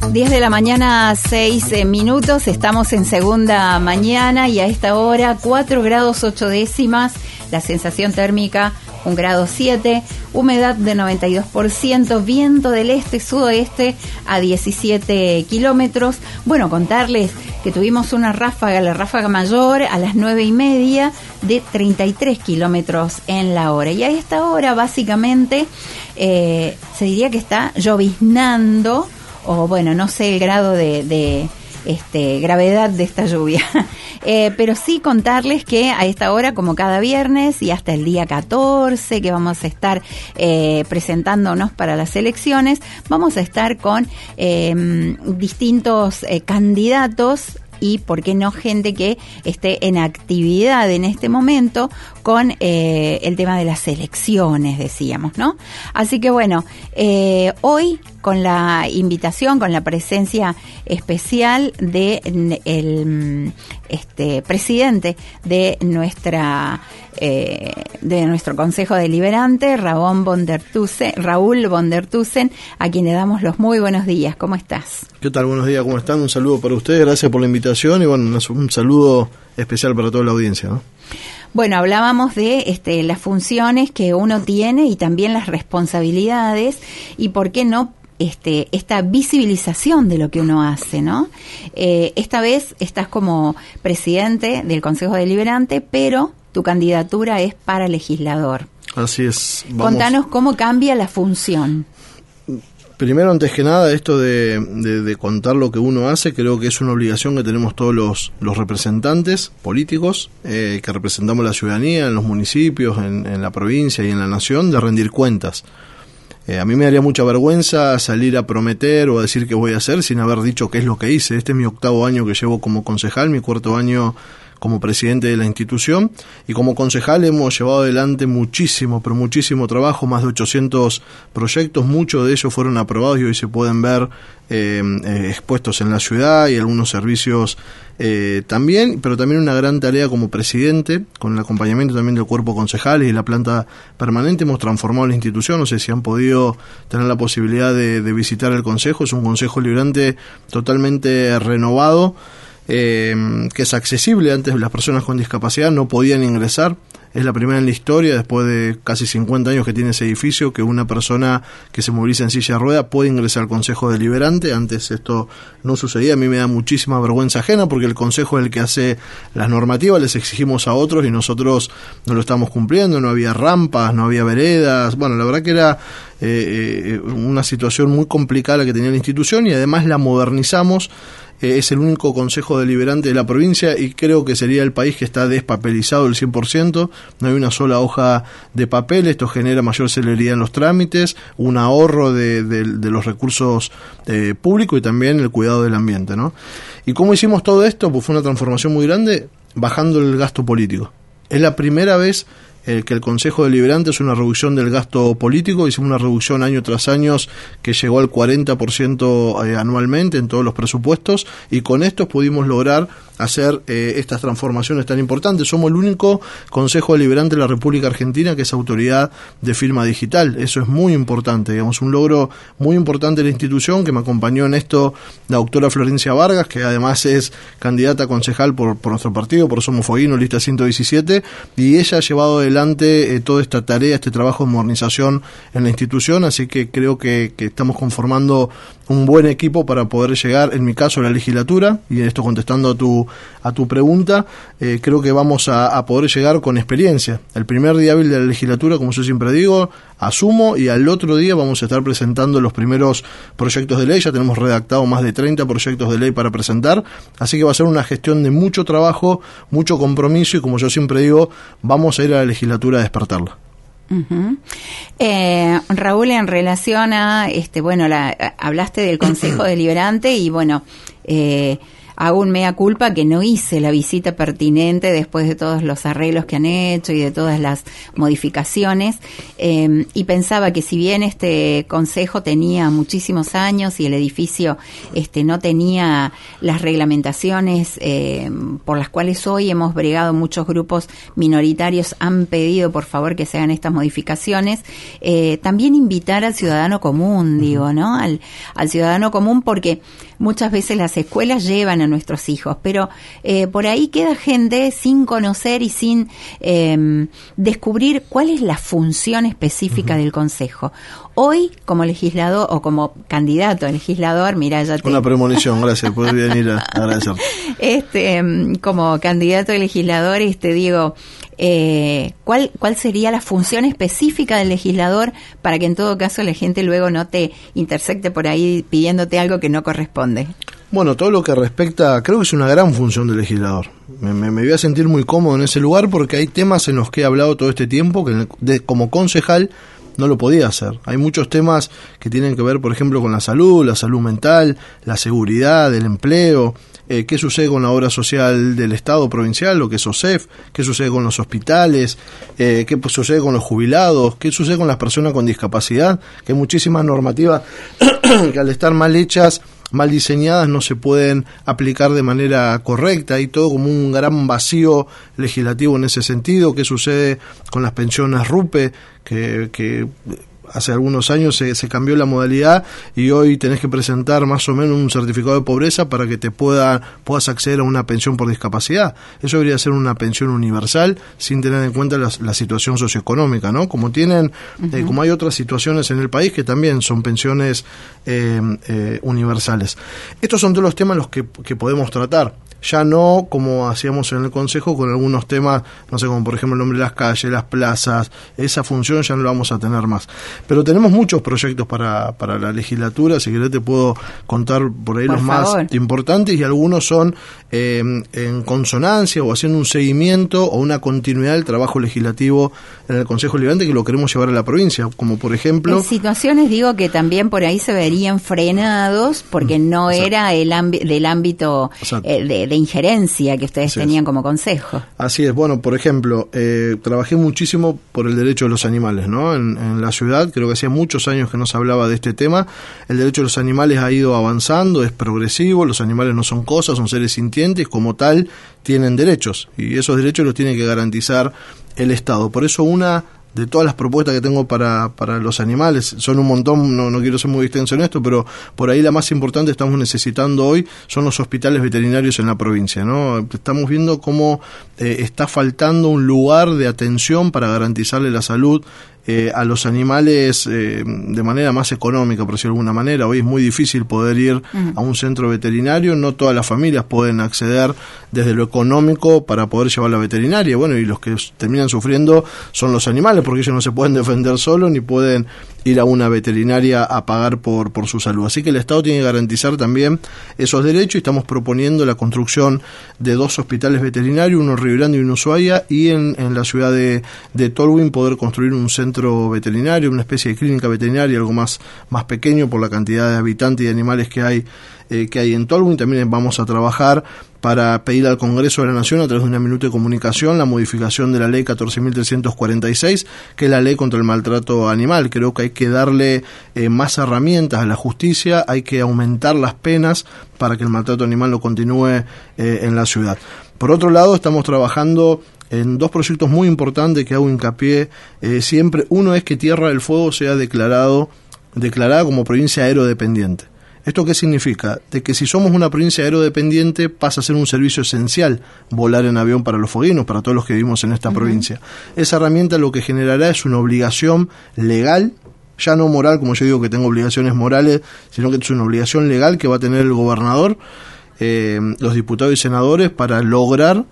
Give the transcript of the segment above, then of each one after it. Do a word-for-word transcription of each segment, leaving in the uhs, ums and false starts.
diez de la mañana, seis eh, minutos, estamos en segunda mañana y a esta hora cuatro grados ocho décimas, la sensación térmica un grado siete, humedad de noventa y dos por ciento, viento del este-sudoeste a diecisiete kilómetros. Bueno, contarles que tuvimos una ráfaga, la ráfaga mayor a las nueve y media de treinta y tres kilómetros en la hora. Y a esta hora básicamente eh, se diría que está lloviznando, o bueno, no sé el grado de, de este, gravedad de esta lluvia. Eh, pero sí contarles que a esta hora, como cada viernes y hasta el día catorce, que vamos a estar eh, presentándonos para las elecciones, vamos a estar con eh, distintos eh, candidatos y, ¿por qué no, gente que esté en actividad en este momento con eh, el tema de las elecciones, decíamos, ¿no? Así que bueno, eh, hoy con la invitación, con la presencia especial de el este presidente de nuestra eh, de nuestro Consejo Deliberante, Raúl von der Thusen, Raúl von der Thusen, a quien le damos los muy buenos días. ¿Cómo estás? ¿Qué tal? Buenos días, ¿cómo están? Un saludo para ustedes, gracias por la invitación y bueno, un saludo especial para toda la audiencia, ¿no? Bueno, hablábamos de este, las funciones que uno tiene y también las responsabilidades y por qué no este, esta visibilización de lo que uno hace, ¿no? Eh, esta vez estás como presidente del Consejo Deliberante, pero tu candidatura es para legislador. Así es. Vamos. Contanos cómo cambia la función. Primero, antes que nada, esto de, de, de contar lo que uno hace, creo que es una obligación que tenemos todos los, los representantes políticos eh, que representamos la ciudadanía en los municipios, en, en la provincia y en la nación, de rendir cuentas. Eh, a mí me daría mucha vergüenza salir a prometer o a decir qué voy a hacer sin haber dicho qué es lo que hice. Este es mi octavo año que llevo como concejal, mi cuarto año como presidente de la institución, y como concejal hemos llevado adelante muchísimo, pero muchísimo trabajo, más de ochocientos proyectos, muchos de ellos fueron aprobados y hoy se pueden ver eh, eh, expuestos en la ciudad, y algunos servicios eh, también, pero también una gran tarea como presidente, con el acompañamiento también del cuerpo concejal y la planta permanente. Hemos transformado la institución, no sé si han podido tener la posibilidad de, de visitar el consejo, es un consejo deliberante totalmente renovado, Eh, que es accesible. Antes las personas con discapacidad no podían ingresar, es la primera en la historia, después de casi cincuenta años que tiene ese edificio, que una persona que se moviliza en silla de ruedas puede ingresar al Consejo Deliberante. Antes esto no sucedía. A mí me da muchísima vergüenza ajena porque el Consejo es el que hace las normativas, les exigimos a otros y nosotros no lo estamos cumpliendo. No había rampas, no había veredas, bueno, la verdad que era eh, una situación muy complicada la que tenía la institución, y además la modernizamos. Eh, es el único consejo deliberante de la provincia y creo que sería el país que está despapelizado el cien por ciento, no hay una sola hoja de papel. Esto genera mayor celeridad en los trámites, un ahorro de, de, de los recursos eh, públicos y también el cuidado del ambiente, ¿no? ¿Y cómo hicimos todo esto? Pues fue una transformación muy grande, bajando el gasto político. Es la primera vez Eh, que el Consejo Deliberante es una reducción del gasto político. Hicimos una reducción año tras año que llegó al cuarenta por ciento eh, anualmente en todos los presupuestos, y con esto pudimos lograr hacer eh, estas transformaciones tan importantes. Somos el único Consejo Deliberante de la República Argentina que es autoridad de firma digital. Eso es muy importante, digamos, un logro muy importante de la institución, que me acompañó en esto la doctora Florencia Vargas, que además es candidata a concejal por, por nuestro partido, por Somos Fueguinos, lista ciento diecisiete, y ella ha llevado adelante Eh, toda esta tarea, este trabajo de modernización en la institución, así que creo que, que estamos conformando un buen equipo para poder llegar, en mi caso, a la legislatura, y esto contestando a tu a tu pregunta, eh, creo que vamos a, a poder llegar con experiencia. El primer día hábil de la legislatura, como yo siempre digo, asumo, y al otro día vamos a estar presentando los primeros proyectos de ley. Ya tenemos redactado más de treinta proyectos de ley para presentar, así que va a ser una gestión de mucho trabajo, mucho compromiso, y como yo siempre digo, vamos a ir a la legislatura a despertarla. Uh-huh. Eh, Raúl, en relación a, este, bueno, la, hablaste del Consejo Deliberante y bueno, eh, hago un mea culpa que no hice la visita pertinente después de todos los arreglos que han hecho y de todas las modificaciones, eh, y pensaba que si bien este consejo tenía muchísimos años y el edificio este no tenía las reglamentaciones eh, por las cuales hoy hemos bregado, muchos grupos minoritarios han pedido por favor que se hagan estas modificaciones, eh, también invitar al ciudadano común, digo, ¿no? Al, al ciudadano común, porque muchas veces las escuelas llevan a nuestros hijos, pero eh, por ahí queda gente sin conocer y sin eh, descubrir cuál es la función específica uh-huh. del Consejo. Hoy, como legislador o como candidato a legislador, mira, ya te... Una premonición, gracias por venir a agradecer. Este, como candidato a legislador, este, digo, eh, ¿cuál, ¿cuál sería la función específica del legislador para que en todo caso la gente luego no te intersecte por ahí pidiéndote algo que no corresponde? Bueno, todo lo que respecta, creo que es una gran función del legislador. Me, me, me voy a sentir muy cómodo en ese lugar porque hay temas en los que he hablado todo este tiempo que de, como concejal no lo podía hacer. Hay muchos temas que tienen que ver, por ejemplo, con la salud, la salud mental, la seguridad, el empleo, eh, qué sucede con la obra social del Estado provincial, lo que es O S E F, qué sucede con los hospitales, eh, qué sucede con los jubilados, qué sucede con las personas con discapacidad, que hay muchísimas normativas que al estar mal hechas, mal diseñadas, no se pueden aplicar de manera correcta. Hay todo como un gran vacío legislativo en ese sentido. ¿Qué sucede con las pensiones RUPE? Que, que hace algunos años se, se cambió la modalidad y hoy tenés que presentar más o menos un certificado de pobreza para que te pueda puedas acceder a una pensión por discapacidad. Eso debería ser una pensión universal sin tener en cuenta la, la situación socioeconómica, ¿no? Como tienen, uh-huh. eh, como hay otras situaciones en el país que también son pensiones eh, eh, universales. Estos son todos los temas los que, que podemos tratar. Ya no como hacíamos en el Consejo con algunos temas, no sé, como por ejemplo el nombre de las calles, las plazas, esa función ya no la vamos a tener más. Pero tenemos muchos proyectos para, para la legislatura, si querés te puedo contar por ahí por los favor. Más importantes, y algunos son eh, en consonancia o haciendo un seguimiento o una continuidad del trabajo legislativo en el Consejo Liberante que lo queremos llevar a la provincia, como por ejemplo... En situaciones, digo, que también por ahí se verían frenados porque no Exacto. era el ámbi- del ámbito eh, de de injerencia que ustedes Así tenían es. Como consejo. Así es, bueno, por ejemplo, eh, trabajé muchísimo por el derecho de los animales, ¿no? En, en la ciudad, creo que hacía muchos años que no se hablaba de este tema. El derecho de los animales ha ido avanzando, es progresivo, los animales no son cosas, son seres sintientes, como tal, tienen derechos, y esos derechos los tiene que garantizar el Estado. Por eso una de todas las propuestas que tengo para, para los animales, son un montón, no, no quiero ser muy extenso en esto, pero por ahí la más importante estamos necesitando hoy son los hospitales veterinarios en la provincia, ¿no? Estamos viendo cómo eh, está faltando un lugar de atención para garantizarle la salud Eh, a los animales eh, de manera más económica, por decirlo de alguna manera. Hoy es muy difícil poder ir uh-huh. a un centro veterinario, no todas las familias pueden acceder desde lo económico para poder llevar la veterinaria, bueno, y los que terminan sufriendo son los animales, porque ellos no se pueden defender solos ni pueden ir a una veterinaria a pagar por, por su salud. Así que el Estado tiene que garantizar también esos derechos, y estamos proponiendo la construcción de dos hospitales veterinarios, uno en Río Grande y uno en Ushuaia, y en, en la ciudad de, de Tolwyn poder construir un centro veterinario, una especie de clínica veterinaria, algo más, más pequeño por la cantidad de habitantes y animales que hay, eh, que hay en Tolwyn. También vamos a trabajar para pedir al Congreso de la Nación, a través de una minuta de comunicación, la modificación de la ley catorce mil trescientos cuarenta y seis, que es la ley contra el maltrato animal. Creo que hay que darle eh, más herramientas a la justicia, hay que aumentar las penas para que el maltrato animal no continúe eh, en la ciudad. Por otro lado, estamos trabajando en dos proyectos muy importantes que hago hincapié eh, siempre. Uno es que Tierra del Fuego sea declarado declarada como provincia aerodependiente. ¿Esto qué significa? De que si somos una provincia aerodependiente pasa a ser un servicio esencial volar en avión para los foguinos, para todos los que vivimos en esta uh-huh. provincia. Esa herramienta lo que generará es una obligación legal, ya no moral, como yo digo que tengo obligaciones morales, sino que es una obligación legal que va a tener el gobernador, eh, los diputados y senadores, para lograr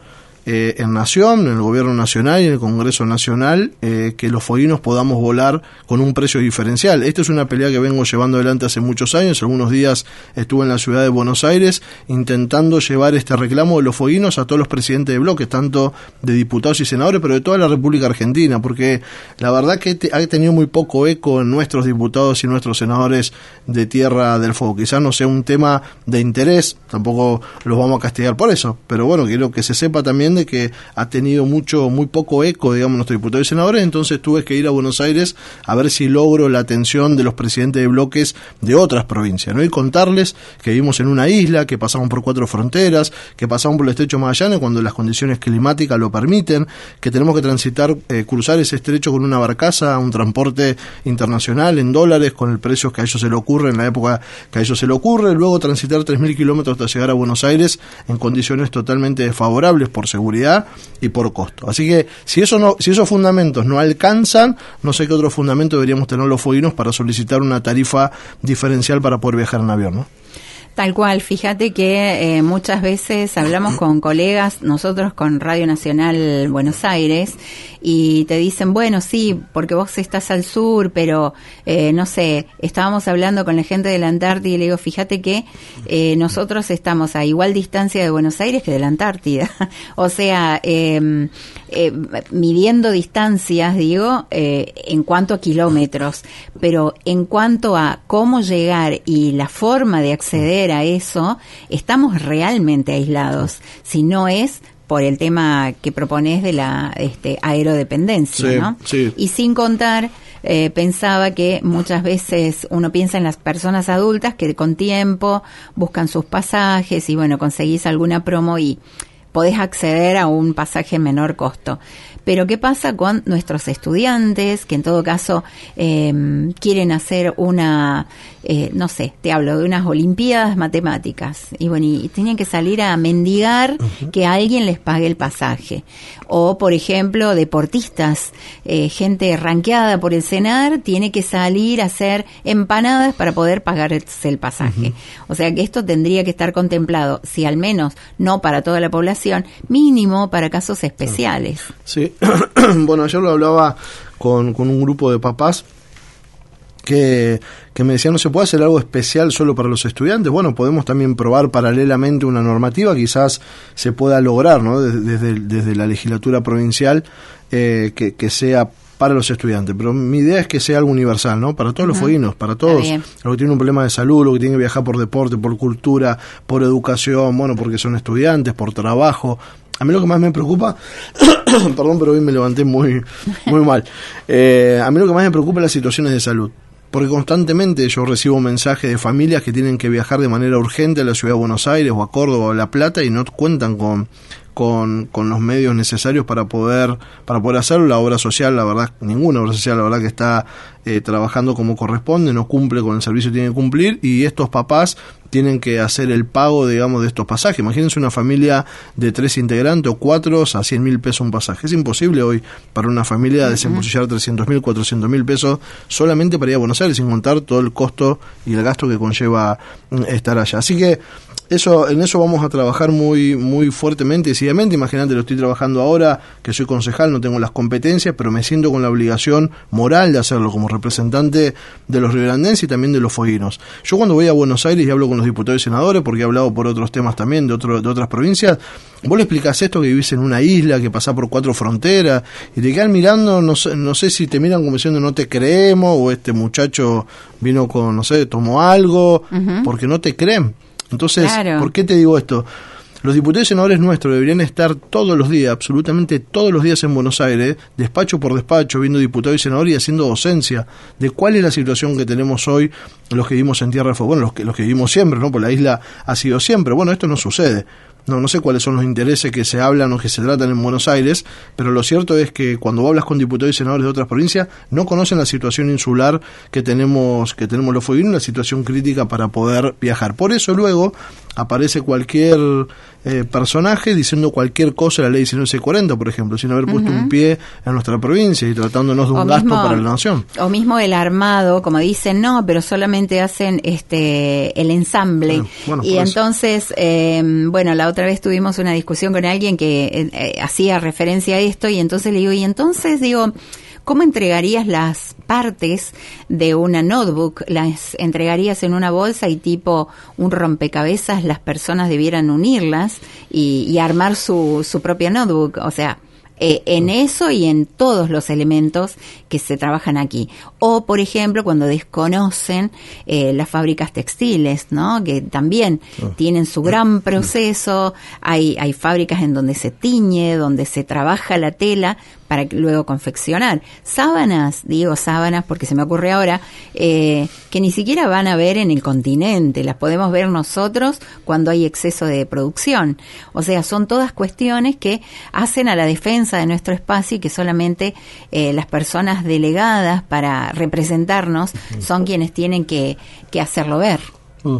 eh, en Nación, en el Gobierno Nacional y en el Congreso Nacional, eh, que los fueguinos podamos volar con un precio diferencial. Esta es una pelea que vengo llevando adelante hace muchos años. Algunos días estuve en la ciudad de Buenos Aires intentando llevar este reclamo de los fueguinos a todos los presidentes de bloques, tanto de diputados y senadores, pero de toda la República Argentina, porque la verdad que te, ha tenido muy poco eco en nuestros diputados y nuestros senadores de Tierra del Fuego. Quizás no sea un tema de interés, tampoco los vamos a castigar por eso, pero bueno, quiero que se sepa también de que ha tenido mucho, muy poco eco, digamos, nuestros diputados y senadores. Entonces tuve que ir a Buenos Aires a ver si logro la atención de los presidentes de bloques de otras provincias, ¿no? Y contarles que vivimos en una isla, que pasamos por cuatro fronteras, que pasamos por el estrecho Magallanes cuando las condiciones climáticas lo permiten, que tenemos que transitar, eh, cruzar ese estrecho con una barcaza, un transporte internacional en dólares, con el precio que a ellos se le ocurre en la época que a ellos se le ocurre, luego transitar tres mil kilómetros hasta llegar a Buenos Aires en condiciones totalmente desfavorables por seguridad y por costo. Así que si eso no, si esos fundamentos no alcanzan, no sé qué otro fundamento deberíamos tener los fueguinos para solicitar una tarifa diferencial para poder viajar en avión, ¿no? Tal cual, fíjate que eh, muchas veces hablamos con colegas, nosotros con Radio Nacional Buenos Aires, y te dicen, bueno, sí, porque vos estás al sur, pero eh, no sé, estábamos hablando con la gente de la Antártida y le digo, fíjate que eh, nosotros estamos a igual distancia de Buenos Aires que de la Antártida. O sea, eh, eh, midiendo distancias, digo, eh, en cuanto a kilómetros, pero en cuanto a cómo llegar y la forma de acceder a eso, estamos realmente aislados, si no es por el tema que propones de la este, aerodependencia, sí, ¿no? Sí. Y sin contar, eh, pensaba que muchas veces uno piensa en las personas adultas que con tiempo buscan sus pasajes y bueno, conseguís alguna promo y podés acceder a un pasaje en menor costo. Pero ¿qué pasa con nuestros estudiantes que en todo caso eh, quieren hacer una, eh, no sé, te hablo de unas olimpiadas matemáticas y bueno, y tienen que salir a mendigar uh-huh. que alguien les pague el pasaje? O, por ejemplo, deportistas, eh, gente ranqueada por el CENAR tiene que salir a hacer empanadas para poder pagarse el pasaje. Uh-huh. O sea que esto tendría que estar contemplado, si al menos no para toda la población, mínimo para casos especiales. Sí. Bueno, ayer lo hablaba con, con un grupo de papás que, que me decían, no se puede hacer algo especial solo para los estudiantes. Bueno, podemos también probar paralelamente una normativa, quizás se pueda lograr, ¿no? Desde, desde, desde la legislatura provincial, eh, que, que sea para los estudiantes, pero mi idea es que sea algo universal, ¿no? Para todos uh-huh. los fueguinos, para todos, los que tienen un problema de salud, los que tienen que viajar por deporte, por cultura, por educación, bueno, porque son estudiantes, por trabajo. A mí lo que más me preocupa, perdón, pero hoy me levanté muy, muy mal, eh, a mí lo que más me preocupa es las situaciones de salud. Porque constantemente yo recibo mensajes de familias que tienen que viajar de manera urgente a la ciudad de Buenos Aires o a Córdoba o a La Plata y no cuentan con, con, con los medios necesarios para poder, para poder hacerlo. La obra social, la verdad, ninguna obra social, la verdad que está eh, trabajando como corresponde, no cumple con el servicio que tiene que cumplir, y estos papás tienen que hacer el pago, digamos, de estos pasajes. Imagínense una familia de tres integrantes o cuatro a cien mil pesos un pasaje. Es imposible hoy para una familia desembolsillar trescientos mil, cuatrocientos mil pesos solamente para ir a Buenos Aires, sin contar todo el costo y el gasto que conlleva estar allá. Así que eso, en eso vamos a trabajar muy muy fuertemente y decididamente. Imagínate, lo estoy trabajando ahora, que soy concejal, no tengo las competencias, pero me siento con la obligación moral de hacerlo como representante de los rioverandenses y también de los fueguinos. Yo cuando voy a Buenos Aires y hablo con los diputados y senadores, porque he hablado por otros temas también de, otro, de otras provincias, vos le explicás esto, que vivís en una isla, que pasás por cuatro fronteras, y te quedan mirando, no sé, no sé si te miran como diciendo no te creemos, o este muchacho vino con, no sé, tomó algo, uh-huh. porque no te creen. Entonces, claro. ¿Por qué te digo esto? Los diputados y senadores nuestros deberían estar todos los días, absolutamente todos los días en Buenos Aires, despacho por despacho, viendo diputados y senadores y haciendo docencia de cuál es la situación que tenemos hoy los que vivimos en Tierra del Fuego. Bueno, los que, los que vivimos siempre, ¿no? Porque la isla ha sido siempre. Bueno, esto no sucede. No, no sé cuáles son los intereses que se hablan o que se tratan en Buenos Aires, pero lo cierto es que cuando hablas con diputados y senadores de otras provincias, no conocen la situación insular que tenemos que tenemos los fueguinos, la situación crítica para poder viajar. Por eso luego aparece cualquier eh, personaje diciendo cualquier cosa de la ley diecinueve seiscientos cuarenta, por ejemplo, sin haber puesto uh-huh. un pie en nuestra provincia y tratándonos de un o gasto mismo, para la nación. O mismo el armado, como dicen, no, pero solamente hacen este el ensamble. Eh, bueno, y entonces, eh, bueno, la otra vez tuvimos una discusión con alguien que eh, eh, hacía referencia a esto y entonces le digo, y entonces digo, ¿cómo entregarías las partes de una notebook? ¿Las entregarías en una bolsa y tipo un rompecabezas las personas debieran unirlas y, y armar su, su propia notebook? O sea, eh, en eso y en todos los elementos que se trabajan aquí. O, por ejemplo, cuando desconocen eh, las fábricas textiles, ¿no? Que también oh. tienen su gran proceso. Hay, hay fábricas en donde se tiñe, donde se trabaja la tela para luego confeccionar. Sábanas, digo sábanas porque se me ocurre ahora, eh, que ni siquiera van a ver en el continente, las podemos ver nosotros cuando hay exceso de producción. O sea, son todas cuestiones que hacen a la defensa de nuestro espacio y que solamente eh, las personas delegadas para representarnos son quienes tienen que, que hacerlo ver. Uh.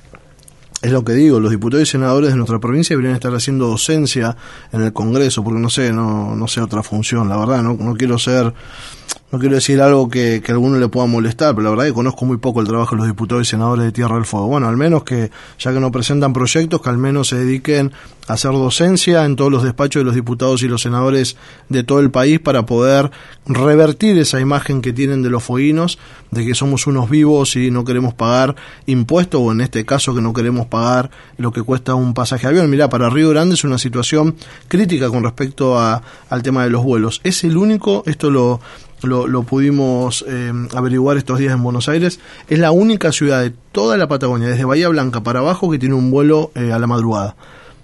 Es lo que digo, los diputados y senadores de nuestra provincia deberían estar haciendo docencia en el Congreso, porque no sé, no, no sé otra función, la verdad, no, no quiero ser, no quiero decir algo que, que a alguno le pueda molestar, pero la verdad es que conozco muy poco el trabajo de los diputados y senadores de Tierra del Fuego. Bueno, al menos que, ya que no presentan proyectos, que al menos se dediquen a hacer docencia en todos los despachos de los diputados y los senadores de todo el país para poder revertir esa imagen que tienen de los fueguinos, de que somos unos vivos y no queremos pagar impuestos, o en este caso que no queremos pagar lo que cuesta un pasaje de avión. Mirá, para Río Grande es una situación crítica con respecto a, al tema de los vuelos. Es el único, esto lo Lo, lo pudimos eh, averiguar estos días en Buenos Aires, es la única ciudad de toda la Patagonia, desde Bahía Blanca para abajo, que tiene un vuelo eh, a la madrugada.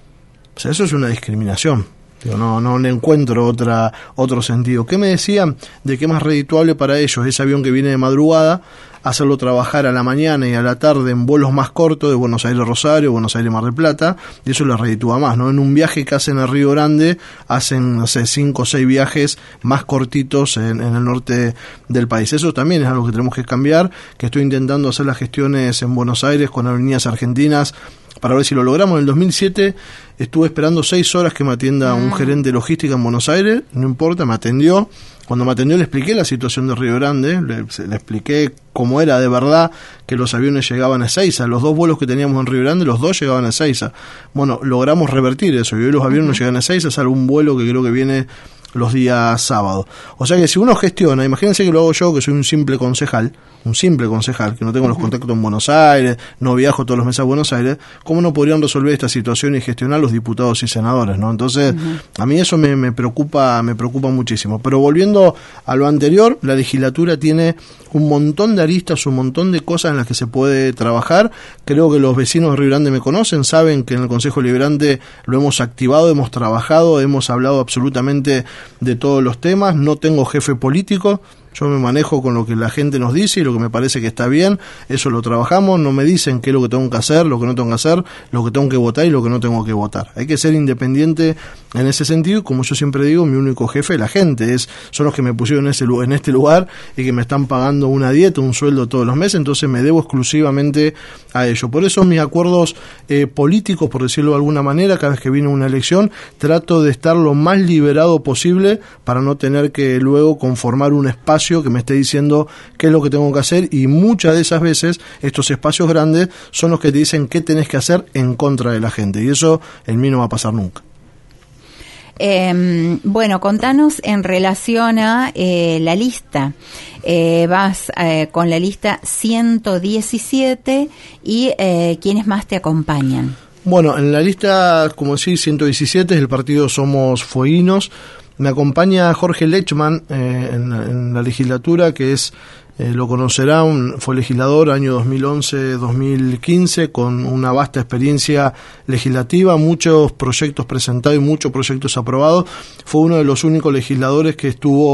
O sea, eso es una discriminación. Yo no, no le encuentro otra, otro sentido. ¿Qué me decían de que es más redituable para ellos ese avión que viene de madrugada, hacerlo trabajar a la mañana y a la tarde en vuelos más cortos de Buenos Aires Rosario, Buenos Aires Mar del Plata, y eso les reditúa más, ¿no? En un viaje que hacen a Río Grande, hacen, no sé, cinco o seis viajes más cortitos en, en el norte del país. Eso también es algo que tenemos que cambiar, que estoy intentando hacer las gestiones en Buenos Aires con Aerolíneas Argentinas, para ver si lo logramos. En el dos mil siete estuve esperando seis horas que me atienda un gerente de logística en Buenos Aires, no importa, me atendió. Cuando me atendió le expliqué la situación de Río Grande, le, le expliqué cómo era de verdad que los aviones llegaban a Ezeiza. Los dos vuelos que teníamos en Río Grande, los dos llegaban a Ezeiza. Bueno, logramos revertir eso, y hoy los aviones no llegan a Ezeiza, salvo un vuelo que creo que viene los días sábados. O sea que si uno gestiona, imagínense que lo hago yo, que soy un simple concejal, un simple concejal, que no tengo los contactos en Buenos Aires, no viajo todos los meses a Buenos Aires, ¿cómo no podrían resolver esta situación y gestionar los diputados y senadores, ¿no? Entonces, uh-huh. a mí eso me, me preocupa, me preocupa muchísimo. Pero volviendo a lo anterior, la legislatura tiene un montón de aristas, un montón de cosas en las que se puede trabajar. Creo que los vecinos de Río Grande me conocen, saben que en el Consejo Liberante lo hemos activado, hemos trabajado, hemos hablado absolutamente de todos los temas. No tengo jefe político, yo me manejo con lo que la gente nos dice y lo que me parece que está bien, eso lo trabajamos. No me dicen qué es lo que tengo que hacer, lo que no tengo que hacer, lo que tengo que votar y lo que no tengo que votar. Hay que ser independiente en ese sentido, y como yo siempre digo, mi único jefe es la gente, es, son los que me pusieron en, ese, en este lugar y que me están pagando una dieta, un sueldo todos los meses, entonces me debo exclusivamente a ello. Por eso mis acuerdos eh, políticos, por decirlo de alguna manera, cada vez que viene una elección, trato de estar lo más liberado posible para no tener que luego conformar un espacio que me esté diciendo qué es lo que tengo que hacer, y muchas de esas veces estos espacios grandes son los que te dicen qué tenés que hacer en contra de la gente, y eso en mí no va a pasar nunca. Eh, bueno, contanos en relación a eh, la lista. Eh, vas eh, con la lista ciento diecisiete y eh, ¿quiénes más te acompañan? Bueno, en la lista, como decís, ciento diecisiete es el partido Somos Fueguinos. Me acompaña Jorge Lechman eh, en, en la legislatura, que es, eh, lo conocerá, un, fue legislador año dos mil once dos mil quince, con una vasta experiencia legislativa, muchos proyectos presentados y muchos proyectos aprobados. Fue uno de los únicos legisladores que estuvo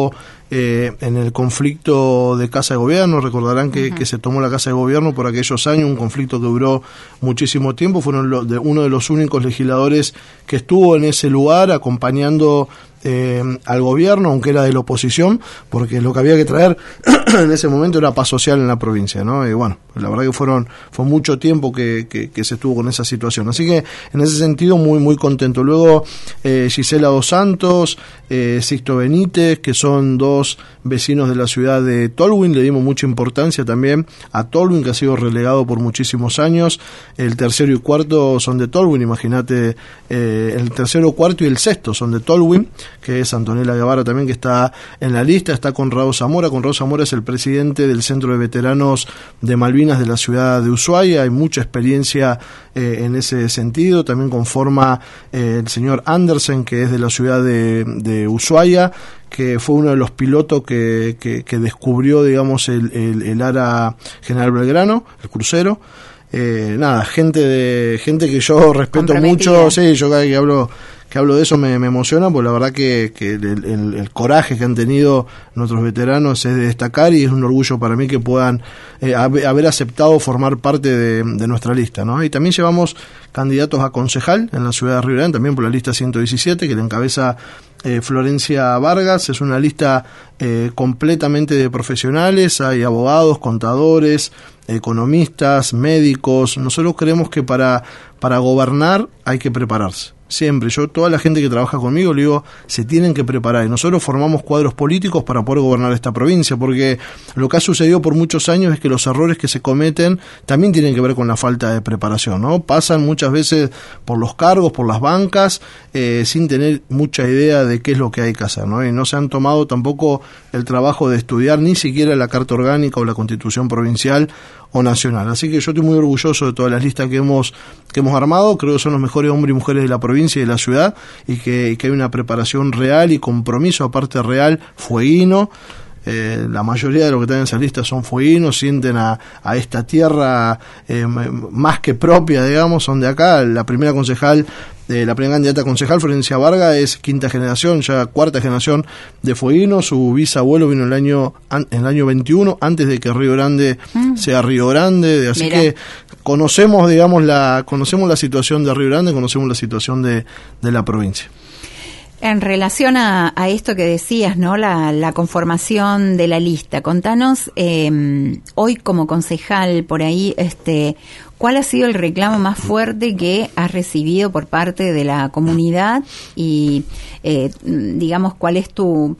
eh, en el conflicto de Casa de Gobierno. Recordarán que, uh-huh. que se tomó la Casa de Gobierno por aquellos años, un conflicto que duró muchísimo tiempo. Fueron lo, de, uno de los únicos legisladores que estuvo en ese lugar acompañando Eh, al gobierno, aunque era de la oposición, porque lo que había que traer en ese momento era paz social en la provincia, ¿no? Y bueno, la verdad que fueron fue mucho tiempo que, que, que se estuvo con esa situación, así que en ese sentido muy muy contento. Luego eh, Gisela Dos Santos, eh, Sixto Benítez, que son dos vecinos de la ciudad de Tolwyn, le dimos mucha importancia también a Tolwyn, que ha sido relegado por muchísimos años. El tercero y cuarto son de Tolwyn, imagínate, eh, el tercero, cuarto y el sexto son de Tolwyn, que es Antonella Guevara también, que está en la lista. Está Conrado Zamora. Conrado Zamora es el presidente del Centro de Veteranos de Malvinas de la ciudad de Ushuaia. Hay mucha experiencia eh, en ese sentido. También conforma eh, el señor Andersen, que es de la ciudad de, de Ushuaia, que fue uno de los pilotos que, que, que descubrió, digamos, el, el, el Ara General Belgrano, el crucero. Eh, nada, gente de gente que yo respeto mucho. Sí, yo cada vez que hablo que hablo de eso me, me emociona, porque la verdad que, que el, el, el coraje que han tenido nuestros veteranos es de destacar, y es un orgullo para mí que puedan eh, haber aceptado formar parte de, de nuestra lista, ¿no? Y también llevamos candidatos a concejal en la ciudad de Río Grande, también por la lista ciento diecisiete, que la encabeza eh, Florencia Vargas. Es una lista eh, completamente de profesionales. Hay abogados, contadores, economistas, médicos. Nosotros creemos que para, para gobernar hay que prepararse. Siempre, yo, toda la gente que trabaja conmigo, le digo, se tienen que preparar, y nosotros formamos cuadros políticos para poder gobernar esta provincia, porque lo que ha sucedido por muchos años es que los errores que se cometen también tienen que ver con la falta de preparación, ¿no? Pasan muchas veces por los cargos, por las bancas, eh, sin tener mucha idea de qué es lo que hay que hacer, ¿no? Y no se han tomado tampoco el trabajo de estudiar ni siquiera la Carta Orgánica o la Constitución Provincial o nacional. Así que yo estoy muy orgulloso de todas las listas que hemos que hemos armado. Creo que son los mejores hombres y mujeres de la provincia y de la ciudad, y que, y que hay una preparación real y compromiso aparte real, fueguino. Eh, la mayoría de los que están en esa lista son fueguinos, sienten a, a esta tierra eh, más que propia, digamos, son de acá. La primera concejal, eh, la primera candidata a concejal, Florencia Vargas, es quinta generación, ya cuarta generación de fueguinos. Su bisabuelo vino en el año an, en el año veintiuno, antes de que Río Grande mm. sea Río Grande, así Mira. que conocemos, digamos, la conocemos la situación de Río Grande, conocemos la situación de, de la provincia. En relación a, a esto que decías, ¿no? La, la conformación de la lista. Contanos, eh, hoy como concejal por ahí, este, ¿cuál ha sido el reclamo más fuerte que has recibido por parte de la comunidad? Y, eh, digamos, ¿cuál es tu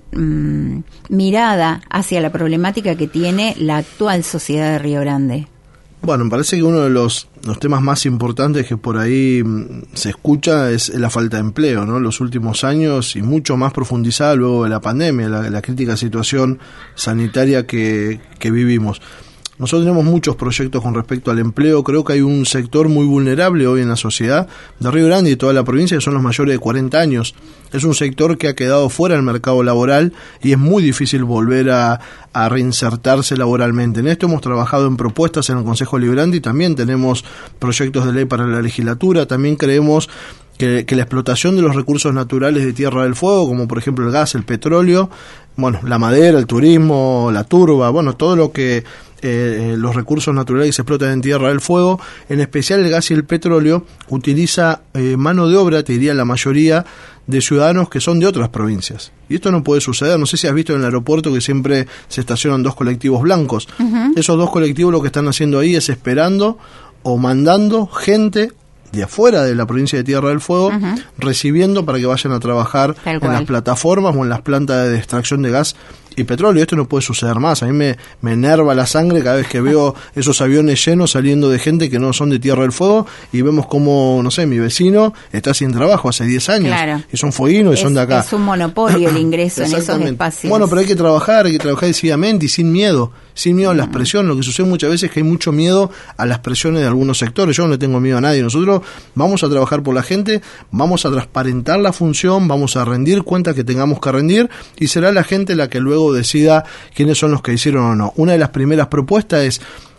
mm, mirada hacia la problemática que tiene la actual sociedad de Río Grande? Bueno, me parece que uno de los, los temas más importantes que por ahí se escucha es la falta de empleo, ¿no? Los últimos años, y mucho más profundizada luego de la pandemia, la, la crítica situación sanitaria que, que vivimos. Nosotros tenemos muchos proyectos con respecto al empleo. Creo que hay un sector muy vulnerable hoy en la sociedad de Río Grande y toda la provincia, que son los mayores de cuarenta años. Es un sector que ha quedado fuera del mercado laboral y es muy difícil volver a, a reinsertarse laboralmente. En esto hemos trabajado en propuestas en el Consejo Deliberante y también tenemos proyectos de ley para la legislatura. También creemos que, que la explotación de los recursos naturales de Tierra del Fuego, como por ejemplo el gas, el petróleo, bueno, la madera, el turismo, la turba, bueno, todo lo que eh, los recursos naturales que se explotan en Tierra del Fuego, en especial el gas y el petróleo, utiliza eh, mano de obra, te diría la mayoría, de ciudadanos que son de otras provincias. Y esto no puede suceder. No sé si has visto en el aeropuerto que siempre se estacionan dos colectivos blancos. Uh-huh. Esos dos colectivos lo que están haciendo ahí es esperando o mandando gente de afuera de la provincia de Tierra del Fuego, uh-huh, recibiendo para que vayan a trabajar en las plataformas o en las plantas de extracción de gas y petróleo. Esto no puede suceder más. A mí me, me enerva la sangre cada vez que veo esos aviones llenos saliendo de gente que no son de Tierra del Fuego, y vemos como, no sé, mi vecino está sin trabajo hace diez años, claro, y son fueguinos y es, son de acá. Es un monopolio el ingreso en esos espacios. Bueno, pero hay que trabajar, hay que trabajar decididamente y sin miedo, sin miedo a las presiones. Lo que sucede muchas veces es que hay mucho miedo a las presiones de algunos sectores. Yo no le tengo miedo a nadie. Nosotros vamos a trabajar por la gente, vamos a transparentar la función, vamos a rendir cuentas que tengamos que rendir, y será la gente la que luego decida quiénes son los que hicieron o no. Una de las primeras propuestas es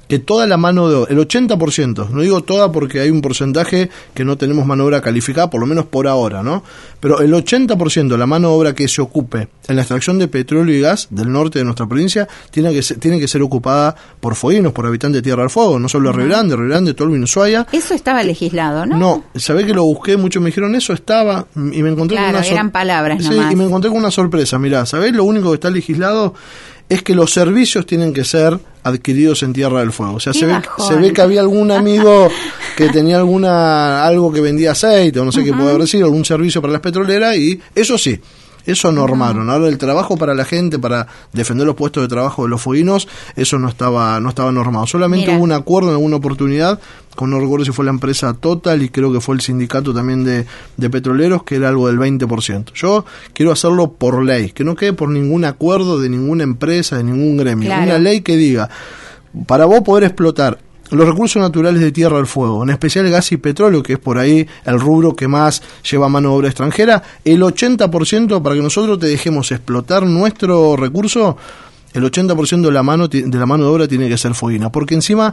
que toda la mano de obra, el ochenta por ciento, no digo toda porque hay un porcentaje que no tenemos mano de obra calificada, por lo menos por ahora, ¿no? Pero el ochenta por ciento de la mano de obra que se ocupe en la extracción de petróleo y gas del norte de nuestra provincia tiene que ser, tiene que ser ocupada por fueguinos, por habitantes de Tierra del Fuego, no solo Río Grande, Río Grande, Tolwyn, Ushuaia. Eso estaba legislado, ¿no? No, sabés que lo busqué, muchos me dijeron eso estaba, y me encontré claro, con una sor- eran palabras sí, nomás. y me encontré con una sorpresa, mirá, ¿sabés lo único que está legislado? Es que los servicios tienen que ser adquiridos en Tierra del Fuego. O sea, se ve, se ve que había algún amigo que tenía alguna algo que vendía aceite o no sé uh-huh. qué puede haber sido, algún servicio para las petroleras, y eso sí, eso normaron. Uh-huh. Ahora el trabajo para la gente, para defender los puestos de trabajo de los fueguinos, eso no estaba no estaba normado. Solamente Mira. hubo un acuerdo en alguna oportunidad, con no recuerdo si fue la empresa Total y creo que fue el sindicato también de, de petroleros, que era algo del veinte por ciento. Yo quiero hacerlo por ley, que no quede por ningún acuerdo de ninguna empresa, de ningún gremio. Claro. Una ley que diga, para vos poder explotar los recursos naturales de Tierra del Fuego, en especial el gas y petróleo, que es por ahí el rubro que más lleva mano de obra extranjera, el ochenta por ciento para que nosotros te dejemos explotar nuestro recurso, el ochenta por ciento de la mano de la mano de obra tiene que ser fueguina, porque encima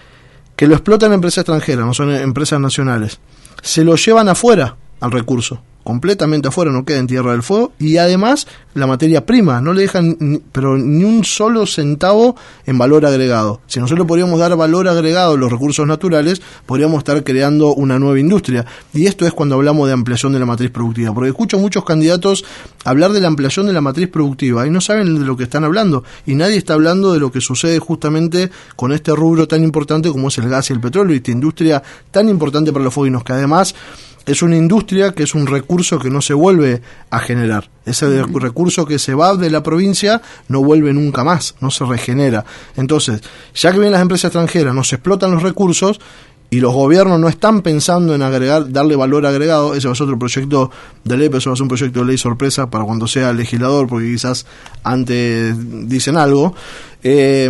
que lo explotan empresas extranjeras, no son empresas nacionales, se lo llevan afuera al recurso, completamente afuera, no queda en Tierra del Fuego, y además la materia prima, no le dejan ni, pero ni un solo centavo en valor agregado. Si nosotros podríamos dar valor agregado a los recursos naturales, podríamos estar creando una nueva industria, y esto es cuando hablamos de ampliación de la matriz productiva, porque escucho a muchos candidatos hablar de la ampliación de la matriz productiva, y no saben de lo que están hablando, y nadie está hablando de lo que sucede justamente con este rubro tan importante como es el gas y el petróleo, y esta industria tan importante para los fueguinos, que además es una industria que es un recurso que no se vuelve a generar. Ese uh-huh. recurso que se va de la provincia no vuelve nunca más, no se regenera. Entonces, ya que vienen las empresas extranjeras, nos explotan los recursos y los gobiernos no están pensando en agregar, darle valor agregado, ese va a ser otro proyecto de ley, pero eso va a ser un proyecto de ley sorpresa para cuando sea legislador, porque quizás antes dicen algo. Eh...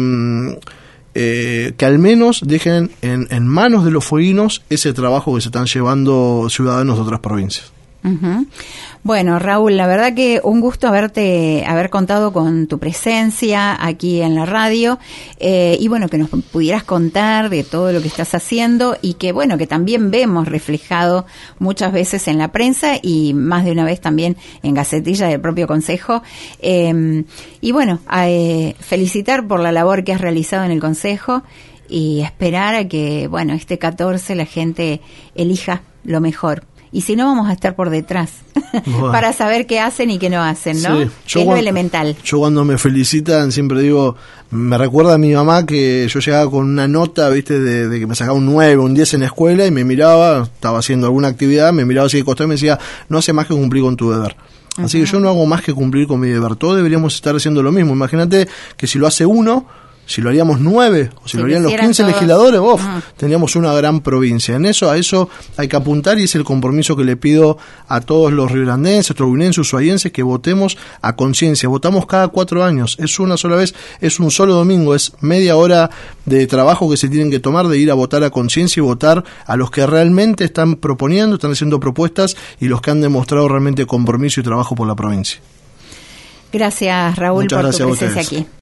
Eh, que al menos dejen en, en manos de los fueguinos ese trabajo que se están llevando ciudadanos de otras provincias. Uh-huh. Bueno, Raúl, la verdad que un gusto haberte haber contado con tu presencia aquí en la radio eh, y bueno, que nos pudieras contar de todo lo que estás haciendo y que bueno, que también vemos reflejado muchas veces en la prensa y más de una vez también en Gacetilla del propio Consejo. Eh, y bueno, eh, felicitar por la labor que has realizado en el Consejo y esperar a que, bueno, este catorce la gente elija lo mejor. Y si no, vamos a estar por detrás bueno. para saber qué hacen y qué no hacen, ¿no? Sí. Yo es cuando, lo elemental. Yo cuando me felicitan siempre digo, me recuerda a mi mamá que yo llegaba con una nota, viste, de, de que me sacaba un nueve, un diez en la escuela y me miraba, estaba haciendo alguna actividad, me miraba así de costado y me decía, no hace más que cumplir con tu deber. Uh-huh. Así que yo no hago más que cumplir con mi deber. Todos deberíamos estar haciendo lo mismo. Imagínate que si lo hace uno, si lo haríamos nueve, o si, si lo harían los quince todos. Legisladores, ¡bof! Uh-huh. Tendríamos una gran provincia. En eso, a eso hay que apuntar y es el compromiso que le pido a todos los riograndenses, tolwinenses, ushuaienses, que votemos a conciencia. Votamos cada cuatro años, es una sola vez, es un solo domingo, es media hora de trabajo que se tienen que tomar de ir a votar a conciencia y votar a los que realmente están proponiendo, están haciendo propuestas y los que han demostrado realmente compromiso y trabajo por la provincia. Gracias, Raúl, Muchas por gracias tu presencia aquí.